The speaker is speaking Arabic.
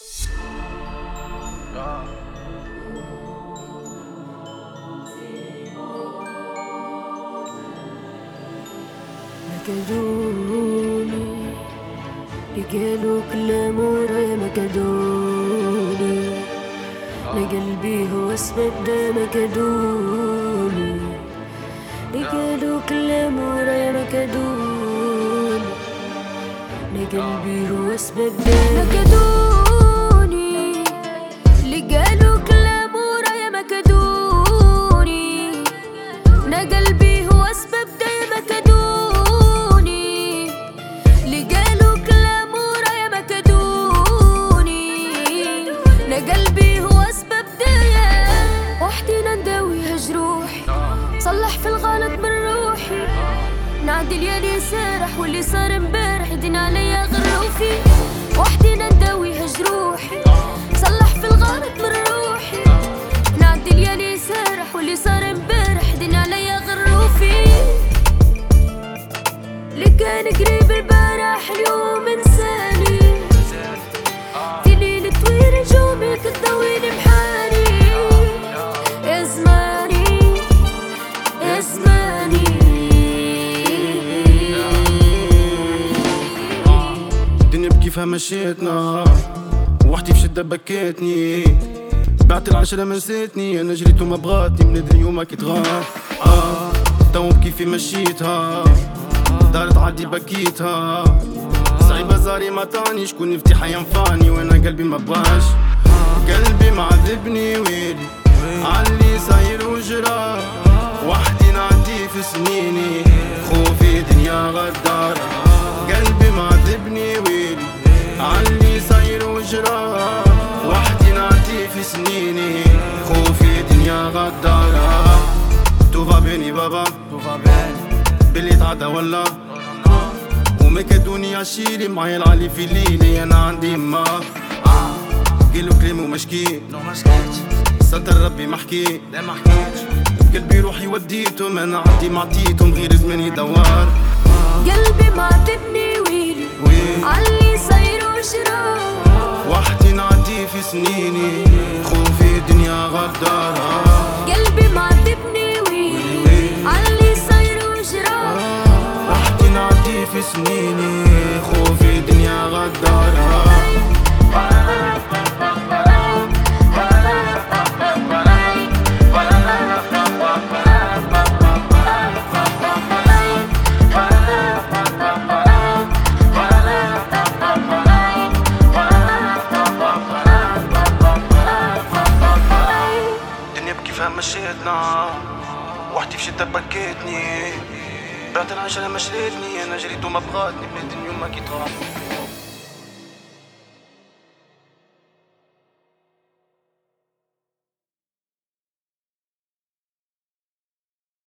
مكدوني قالوا كل أموري مكدوني، لقلبي هو اسبب ده مكدوني، قالوا كل أموري مكدوني، لقلبي هو اسبب ده مكدوني، قالوا كل أموري مكدوني، لقلبي هو اسبب ده مكدوني، قلبي هو اسباب دايا. وحدي نداويها جروحي، صلح في الغلط من روحي، نعدي الليالي سارح واللي صار امبارح يدين عليا غروفي. وحدي نداويها جروحي، صلح في الغلط من روحي، نعدي الليالي سارح واللي صار امبارح يدين عليا غروفي. اللي كان قريب البارح اليوم انساني، تداويني بحالي يا زماني يا زماني. الدنيا بكيفها مشيتنا، وحدي في شدة بكيتني، بعت العشرة ما نسيتني، انا جريت وما بغاتني من اليوم كي تغار. تو بكيفي مشيتها، دارت عادي بكيتها، صعيبة زاري ما تاني، شكون يفتح ينفعني وانا قلبي ما بغاش. قلبي معذبني ويلي عاللي صاير وجرى، وحدي نعدي في سنيني، خوفي دنيا غدارة. قلبي معذبني ويلي عاللي صاير وجرى، وحدي نعدي في سنيني، خوفي دنيا غدارة. توفا بيني بابا باللي تعدى ولا ومكدوني عشيري معايا العلي في ليلي، انا عندي ما قيلو كلام ومشكي ستر ربي محكي لا محكيتش، قلبي روحي وديتهم انا عدي معطيتهم غير زماني دوار. قلبي معذبني ويلي عاللي صاير وجرى، وحدي نعدي في سنيني، خوفي دنيا غدارة. قلبي معذبني ويلي عاللي صاير وجرى، وحدي نعدي في سنيني، خوفي دنيا غدارة. مشيتنا، وحدي في شدة بكيتني، بعت العشرة ما شريتني، انا جريت وما بغاتني، بلاد اليوم ما كي تغار.